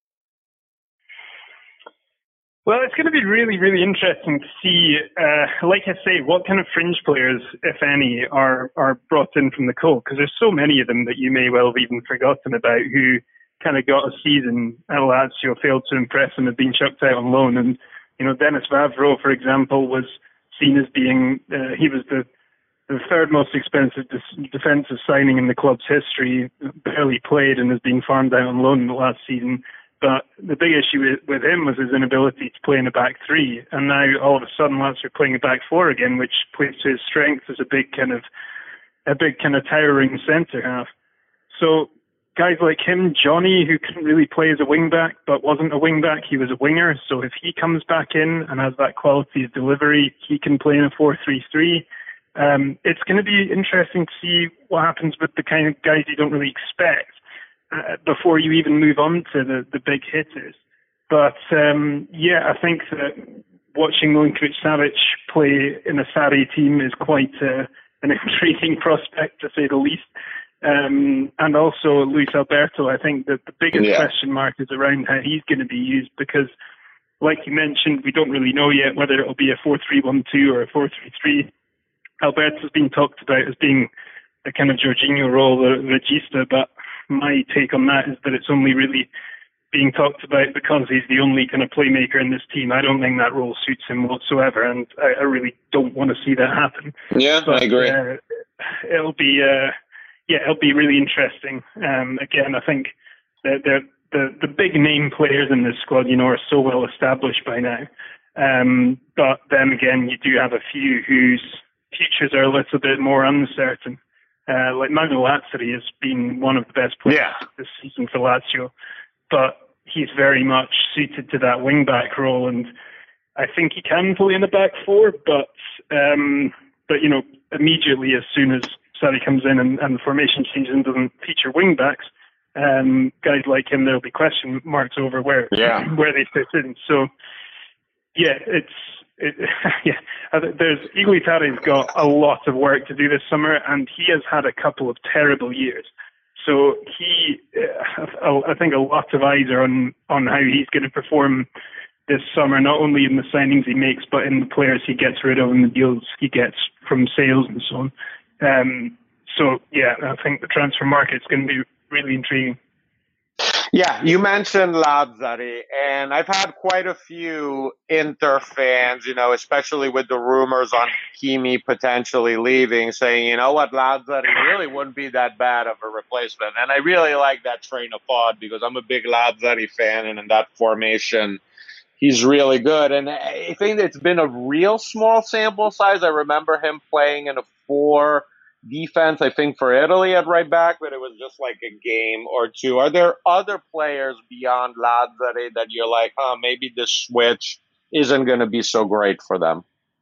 Well, it's going to be really, really interesting to see, uh, like I say, what kind of fringe players, if any, are, are brought in from the cold, because there's so many of them that you may well have even forgotten about, who kind of got a season at Lazio, failed to impress, and have been chucked out on loan. And, you know, Dennis Vavro, for example, was seen as being, uh, he was the, the third most expensive de- defensive signing in the club's history, barely played and has been farmed out on loan in the last season. But the big issue with, with him was his inability to play in a back three. And now all of a sudden Lazio are playing a back four again, which plays to his strength as a big kind of, a big kind of towering centre half. So guys like him, Johnny, who couldn't really play as a wing-back, but wasn't a wing-back, he was a winger. So if he comes back in and has that quality of delivery, he can play in a four three three. Um, it's going to be interesting to see what happens with the kind of guys you don't really expect uh, before you even move on to the, the big hitters. But um, yeah, I think that watching Milinkovic-Savic play in a Sarri team is quite uh, an intriguing prospect, to say the least. Um, and also Luis Alberto, I think that the biggest yeah. question mark is around how he's going to be used, because, like you mentioned, we don't really know yet whether it'll be a four three one two or a four three three. Alberto's been talked about as being a kind of Jorginho role, the regista, but my take on that is that it's only really being talked about because he's the only kind of playmaker in this team. I don't think that role suits him whatsoever, and I, I really don't want to see that happen. Yeah, but, I agree. Uh, it'll be, uh, yeah, it'll be really interesting. Um, again, I think that the the the big name players in this squad, you know, are so well established by now. Um, but then again, you do have a few whose futures are a little bit more uncertain. Uh, like Manuel Lazzari has been one of the best players yeah. this season for Lazio, but he's very much suited to that wing-back role, and I think he can play in the back four, but, um, but you know, immediately as soon as Sarri comes in and, and the formation season doesn't feature wing-backs, um, guys like him, there'll be question marks over where, yeah. where they fit in. So, yeah, it's, It, yeah, there's Iglitari's got a lot of work to do this summer, and he has had a couple of terrible years. So he, uh, I think, a lot of eyes are on on how he's going to perform this summer, not only in the signings he makes, but in the players he gets rid of and the deals he gets from sales and so on. Um, so yeah, I think the transfer market's going to be really intriguing. Yeah, you mentioned Lazzari, and I've had quite a few Inter fans, you know, especially with the rumors on Hakimi potentially leaving, saying, you know what, Lazzari really wouldn't be that bad of a replacement. And I really like that train of thought because I'm a big Lazzari fan, and in that formation, he's really good. And I think it's been a real small sample size. I remember him playing in a four defense, I think, for Italy at right back, but it was just like a game or two. Are there other players beyond Lazzari that you're like, oh, maybe this switch isn't going to be so great for them?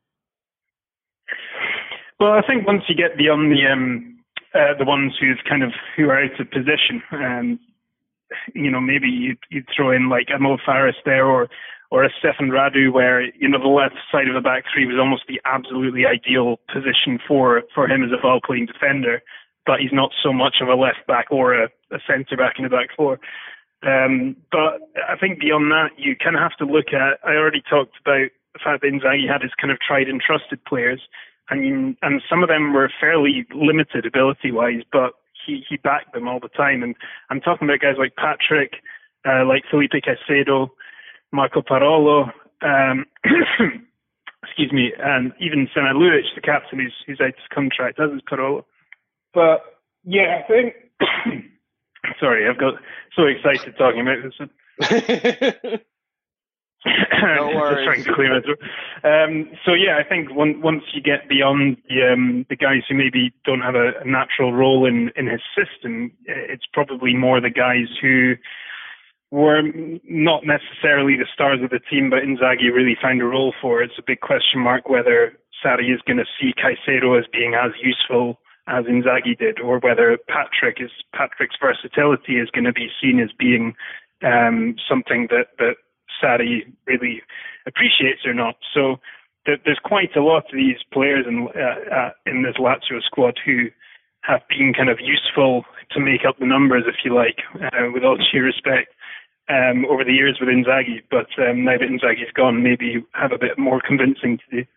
Well, I think once you get beyond the um, uh, the ones who's kind of who are out of position, um, you know, maybe you you throw in like Emil Faris there, or or a Stefan Radu, where, you know, the left side of the back three was almost the absolutely ideal position for, for him as a ball-playing defender, but he's not so much of a left back or a, a centre back in the back four. Um, but I think beyond that, you kind of have to look at, I already talked about the fact that Inzaghi had his kind of tried and trusted players, and and some of them were fairly limited ability-wise, but he, he backed them all the time. And I'm talking about guys like Patrick, uh, like Felipe Caicedo, Marco Parolo, um, excuse me, and even Sena Lulic, the captain, who's, who's out of contract, as is Parolo. But, yeah, I think... Sorry, I've got so excited talking about this. No worries. Just trying to clear my throat. Um, so, yeah, I think one, once you get beyond the, um, the guys who maybe don't have a, a natural role in, in his system, it's probably more the guys who were not necessarily the stars of the team, but Inzaghi really found a role for. It's a big question mark whether Sarri is going to see Caicedo as being as useful as Inzaghi did, or whether Patrick is Patrick's versatility is going to be seen as being um, something that, that Sarri really appreciates or not. So th- there's quite a lot of these players in, uh, uh, in this Lazio squad who have been kind of useful to make up the numbers, if you like, uh, with all due respect. Um, over the years with Inzaghi, but um, now that Inzaghi's gone, maybe you have a bit more convincing to do.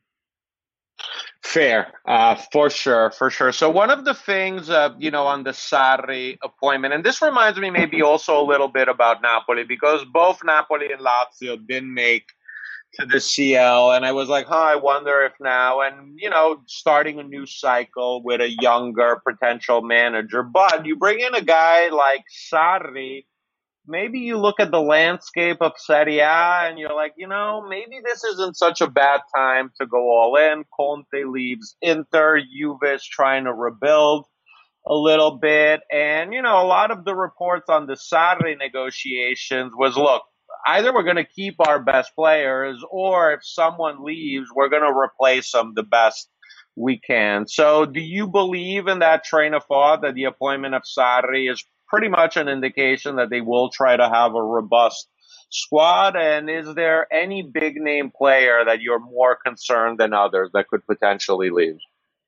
Fair, uh, for sure, for sure. So one of the things, uh, you know, on the Sarri appointment, and this reminds me maybe also a little bit about Napoli, because both Napoli and Lazio didn't make to the C L, and I was like, huh, I wonder if now, and, you know, starting a new cycle with a younger potential manager, but you bring in a guy like Sarri, maybe you look at the landscape of Serie A and you're like, you know, maybe this isn't such a bad time to go all in. Conte leaves Inter, Juve is trying to rebuild. a little bit. And, you know, a lot of the reports on the Sarri negotiations was, look, either we're going to keep our best players, or if someone leaves, we're going to replace them the best we can. So do you believe in that train of thought that the appointment of Sarri is pretty much an indication that they will try to have a robust squad? And is there any big name player that you're more concerned than others that could potentially leave?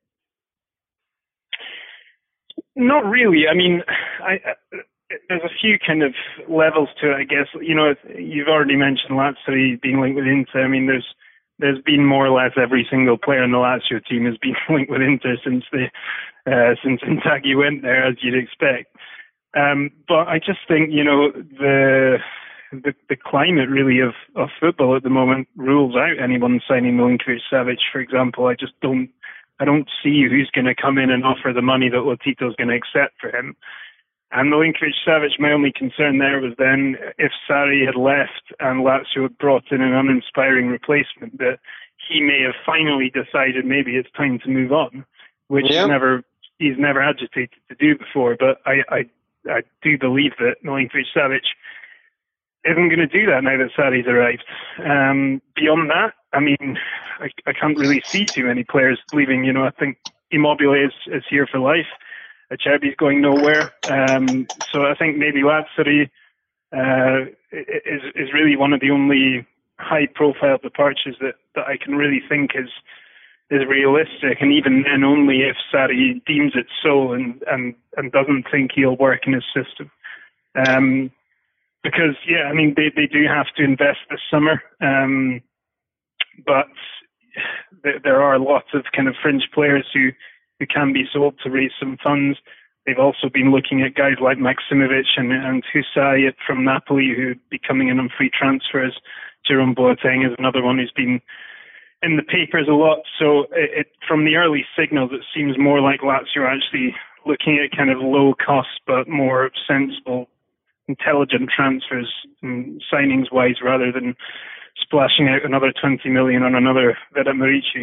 Not really. I mean, I, I, there's a few kind of levels to it, I guess. You know, you've already mentioned Lazio being linked with Inter. I mean, there's there's been more or less every single player in the Lazio team has been linked with Inter since the uh, since Inzaghi went there, as you'd expect. Um, but I just think, you know, the the, the climate really of, of football at the moment rules out anyone signing Milinkovic-Savic, for example. I just don't I don't see who's going to come in and offer the money that Lotito's going to accept for him. And Milinkovic-Savic, my only concern there was then if Sarri had left and Lazio had brought in an uninspiring replacement, that he may have finally decided maybe it's time to move on, which yeah. he's never he's never agitated to do before. But I I, I do believe that Milinkovic-Savic isn't going to do that now that Sarri's arrived. Um, beyond that, I mean, I, I can't really see too many players leaving. You know, I think Immobile is, is here for life. Acerbi's going nowhere. Um, so I think maybe Lazio uh, is is really one of the only high-profile departures that, that I can really think is is realistic, and even then only if Sarri deems it so and, and, and doesn't think he'll work in his system. Um, because, yeah, I mean, they, they do have to invest this summer, um, but th- there are lots of kind of fringe players who who can be sold to raise some funds. They've also been looking at guys like Maksimovic and, and Husay from Napoli, who would be coming in on free transfers. Jerome Boateng is another one who's been in the papers a lot. So it, it, from the early signals, it seems more like Lazio are actually looking at kind of low cost but more sensible, intelligent transfers and signings-wise, rather than splashing out another twenty million on another Vedat Muriqi.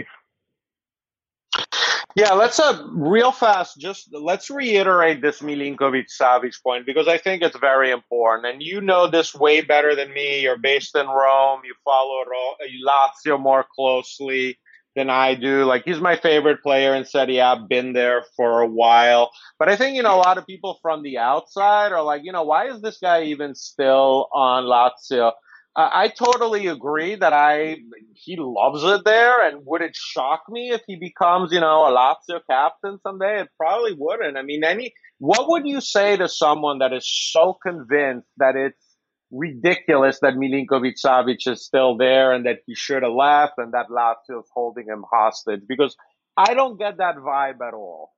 Yeah, let's uh, real fast, just let's reiterate this Milinkovic-Savic point, because I think it's very important. And you know this way better than me. You're based in Rome. You follow Lazio more closely than I do. Like, he's my favorite player in Serie A. I've been there for a while. But I think, you know, a lot of people from the outside are like, you know, why is this guy even still on Lazio? I totally agree that I he loves it there, and would it shock me if he becomes, you know, a Lazio captain someday? It probably wouldn't. I mean, any what would you say to someone that is so convinced that it's ridiculous that Milinkovic-Savic is still there and that he should have left and that Lazio is holding him hostage? Because I don't get that vibe at all.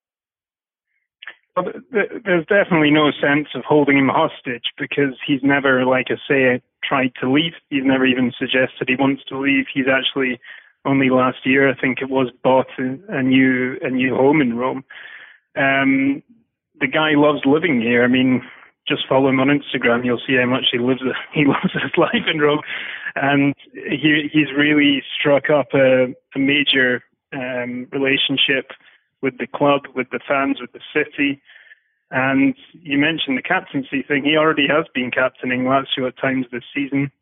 Well, there's definitely no sense of holding him hostage, because he's never, like I say, tried to leave. He's never even suggested he wants to leave. He's actually only last year, I think it was, bought a new a new home in Rome. Um, the guy loves living here. I mean, just follow him on Instagram. You'll see how much he lives. He loves his life in Rome, and he he's really struck up a, a major um, relationship with the club, with the fans, with the city. And you mentioned the captaincy thing. He already has been captaining Lazio at times this season,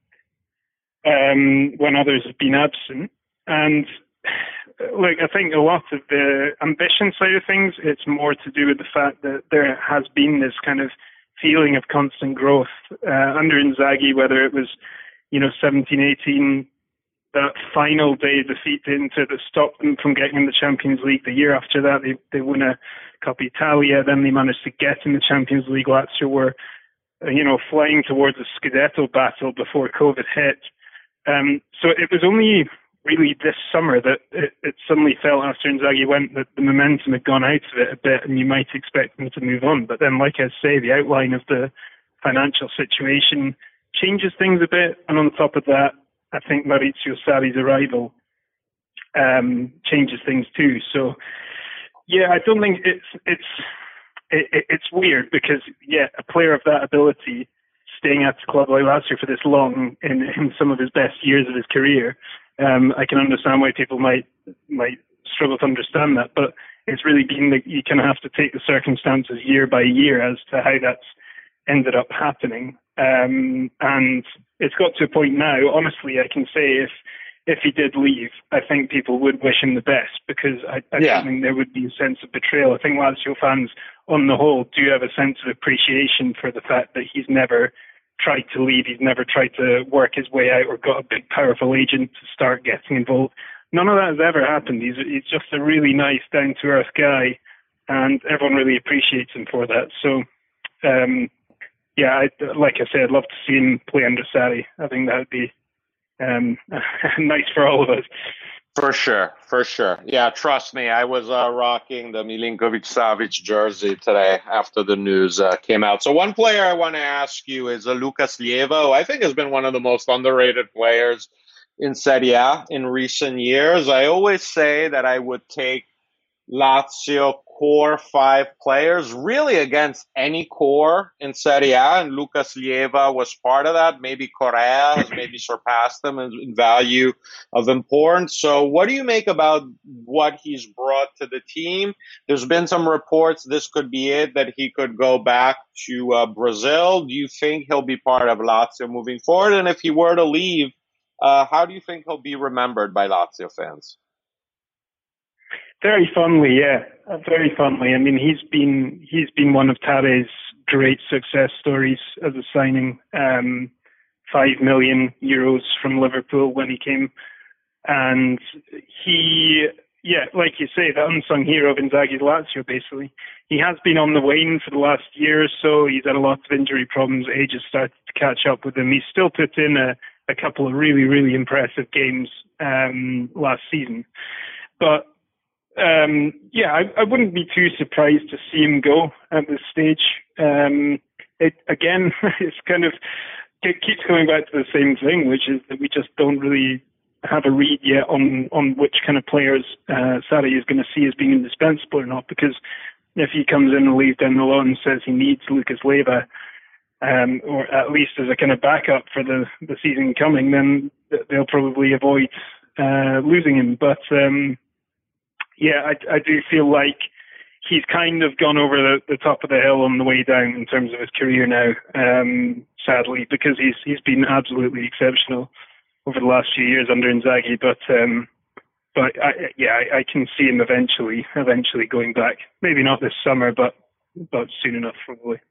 um, when others have been absent. And look, I think a lot of the ambition side of things, it's more to do with the fact that there has been this kind of feeling of constant growth uh, under Inzaghi, whether it was, you know, seventeen eighteen, that final day defeat to Inter that stopped them from getting in the Champions League. The year after that, they they won a Coppa Italia. Then they managed to get in the Champions League. Lazio were, uh, you know, flying towards a Scudetto battle before COVID hit. Um, so it was only really this summer that it, it suddenly felt, after Inzaghi went, that the momentum had gone out of it a bit, and you might expect them to move on. But then, like I say, the outline of the financial situation changes things a bit, and on top of that, I think Maurizio Sarri's arrival um, changes things too. So, yeah, I don't think it's it's it, it's weird, because yeah, a player of that ability staying at the club like Lazio for this long in, in some of his best years of his career, um, I can understand why people might might struggle to understand that. But it's really been that you kind of have to take the circumstances year by year as to how that's ended up happening. Um, and it's got to a point now, honestly, I can say if if he did leave, I think people would wish him the best, because I, I Yeah. don't think there would be a sense of betrayal. I think Lazio fans, on the whole, do have a sense of appreciation for the fact that he's never tried to leave, he's never tried to work his way out or got a big, powerful agent to start getting involved. None of that has ever happened. He's, he's just a really nice, down-to-earth guy, and everyone really appreciates him for that. So, um, yeah, I, like I said, I'd love to see him play under Sarri. I think that would be um, nice for all of us. For sure, for sure. Yeah, trust me, I was uh, rocking the Milinkovic-Savic jersey today after the news uh, came out. So one player I want to ask you is uh, Lucas Leiva, who I think has been one of the most underrated players in Serie A in recent years. I always say that I would take Lazio core five players really against any core in Serie A, and Lucas Leiva was part of that. Maybe Correa has maybe surpassed them in, in value of importance. So what do you make about what he's brought to the team? There's been some reports this could be it, that he could go back to uh, Brazil. Do you think he'll be part of Lazio moving forward? And if he were to leave, uh, how do you think he'll be remembered by Lazio fans? Very fondly, yeah, uh, very fondly. I mean, he's been he's been one of Tare's great success stories as a signing. Um, Five million euros from Liverpool when he came, and he, yeah, like you say, the unsung hero of Inzaghi's Lazio. Basically, he has been on the wane for the last year or so. He's had a lot of injury problems. Age has started to catch up with him. He's still put in a, a couple of really, really impressive games um, last season, but. Um, yeah, I, I wouldn't be too surprised to see him go at this stage. Um, it again, it's kind of it keeps coming back to the same thing, which is that we just don't really have a read yet on on which kind of players uh, Sarri is going to see as being indispensable or not. Because if he comes in and leaves down the loan and says he needs Lucas Leiva, um, or at least as a kind of backup for the the season coming, then they'll probably avoid uh, losing him. But um, Yeah, I, I do feel like he's kind of gone over the, the top of the hill on the way down in terms of his career now, um, sadly, because he's he's been absolutely exceptional over the last few years under Inzaghi. But um, but I, yeah, I, I can see him eventually eventually going back. Maybe not this summer, but but soon enough, probably.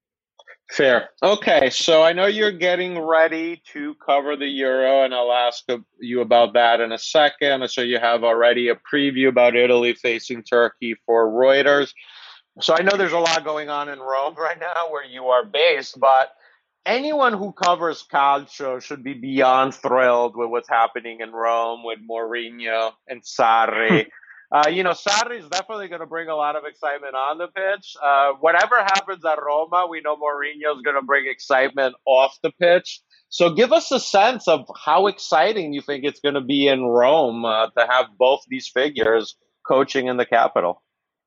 Fair. Okay, so I know you're getting ready to cover the Euro, and I'll ask you about that in a second. So you have already a preview about Italy facing Turkey for Reuters. So I know there's a lot going on in Rome right now where you are based, but anyone who covers calcio should be beyond thrilled with what's happening in Rome with Mourinho and Sarri. Uh, you know, Sarri is definitely going to bring a lot of excitement on the pitch. Uh, whatever happens at Roma, we know Mourinho is going to bring excitement off the pitch. So give us a sense of how exciting you think it's going to be in Rome uh, to have both these figures coaching in the capital.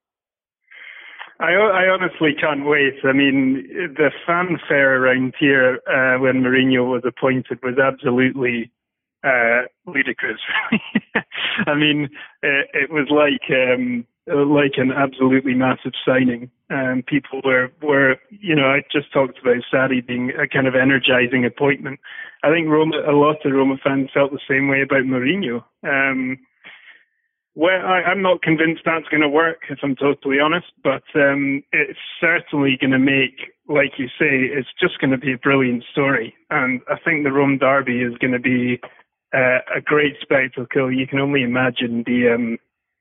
I, I honestly can't wait. I mean, the fanfare around here uh, when Mourinho was appointed was absolutely Uh, ludicrous. I mean, it, it was like um, like an absolutely massive signing. Um, people were were you know I just talked about Sarri being a kind of energizing appointment. I think Roma, a lot of Roma fans felt the same way about Mourinho. Um, well, I, I'm not convinced that's going to work, if I'm totally honest, but um, it's certainly going to make, like you say, it's just going to be a brilliant story. And I think the Rome derby is going to be Uh, a great spectacle. You can only imagine the um,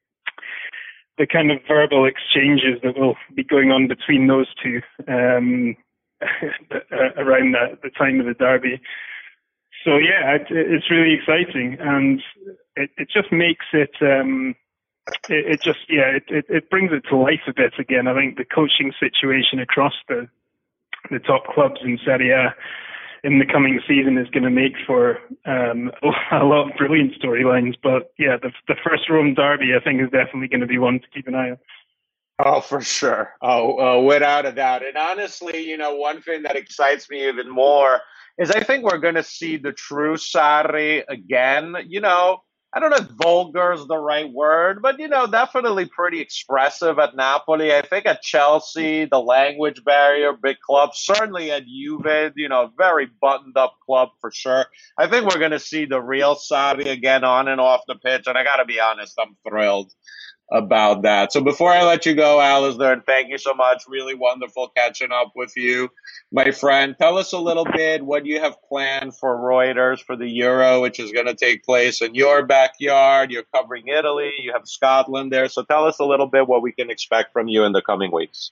the kind of verbal exchanges that will be going on between those two um, around the, the time of the derby. So yeah, it, it's really exciting, and it, it just makes it. Um, it, it just yeah, it, it, it brings it to life a bit again. I think the coaching situation across the the top clubs in Serie A in the coming season is going to make for um, a lot of brilliant storylines. But yeah, the, the first Rome derby, I think, is definitely going to be one to keep an eye on. Oh, for sure. Oh, uh, without a doubt. And honestly, you know, one thing that excites me even more is I think we're going to see the true Sarri again. You know, I don't know if vulgar is the right word, but, you know, definitely pretty expressive at Napoli. I think at Chelsea, the language barrier, big club. Certainly at Juve, you know, very buttoned up club for sure. I think we're going to see the real Sarri again on and off the pitch. And I got to be honest, I'm thrilled about that. So before I let you go, Alistair, and thank you so much. Really wonderful catching up with you, my friend. Tell us a little bit what you have planned for Reuters for the Euro, which is going to take place in your backyard. You're covering Italy. You have Scotland there. So tell us a little bit what we can expect from you in the coming weeks.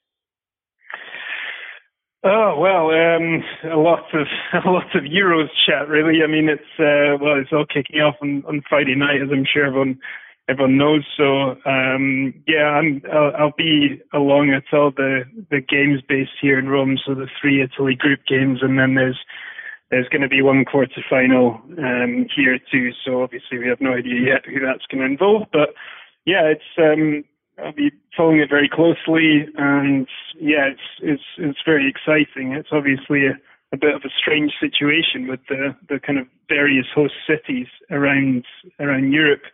Oh well, um, a lot of a lot of Euros chat really. I mean, it's uh, well, it's all kicking off on, on Friday night, as I'm sure everyone everyone knows. So um, yeah, I'm I'll, I'll be along at all the the games based here in Rome. So the three Italy group games, and then there's there's going to be one quarter final um, here too. So obviously we have no idea yet who that's going to involve, but yeah, it's. Um, I'll be following it very closely, and yeah, it's it's it's very exciting. It's obviously a, a bit of a strange situation with the, the kind of various host cities around around Europe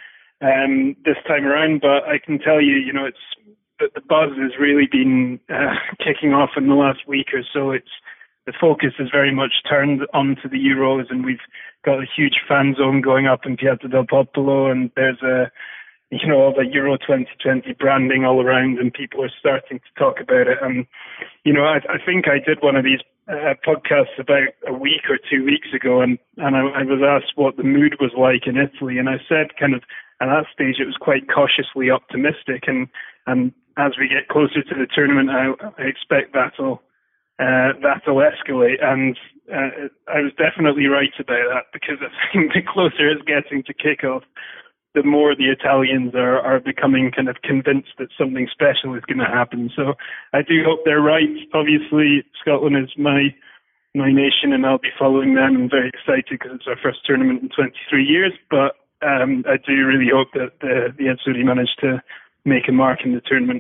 um, this time around. But I can tell you, you know, it's the, the buzz has really been uh, kicking off in the last week or so. It's the focus is very much turned onto the Euros, and we've got a huge fan zone going up in Piazza del Popolo, and there's a you know, all the Euro twenty twenty branding all around, and people are starting to talk about it. And, you know, I, I think I did one of these uh, podcasts about a week or two weeks ago, and, and I, I was asked what the mood was like in Italy. And I said kind of at that stage it was quite cautiously optimistic. And, and as we get closer to the tournament, I, I expect that'll, uh, that'll escalate. And uh, I was definitely right about that, because I think the closer it's getting to kickoff, the more the Italians are, are becoming kind of convinced that something special is going to happen. So I do hope they're right. Obviously, Scotland is my my nation, and I'll be following them. I'm very excited because it's our first tournament in twenty-three years. But um, I do really hope that the, the Azzurri manage to make a mark in the tournament.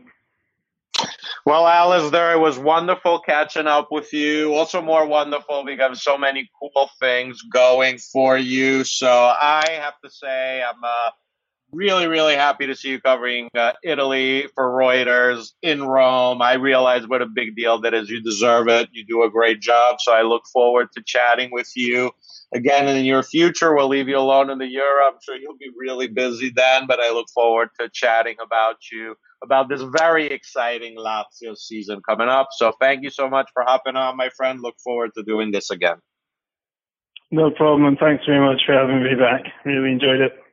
Well, Alistair, it was wonderful catching up with you. Also more wonderful because so many cool things going for you. So I have to say I'm uh, really, really happy to see you covering uh, Italy for Reuters in Rome. I realize what a big deal that is. You deserve it. You do a great job. So I look forward to chatting with you again in the near future. We'll leave you alone in the Euro. I'm sure you'll be really busy then, but I look forward to chatting about you, about this very exciting Lazio season coming up. So thank you so much for hopping on, my friend. Look forward to doing this again. No problem, and thanks very much for having me back. Really enjoyed it.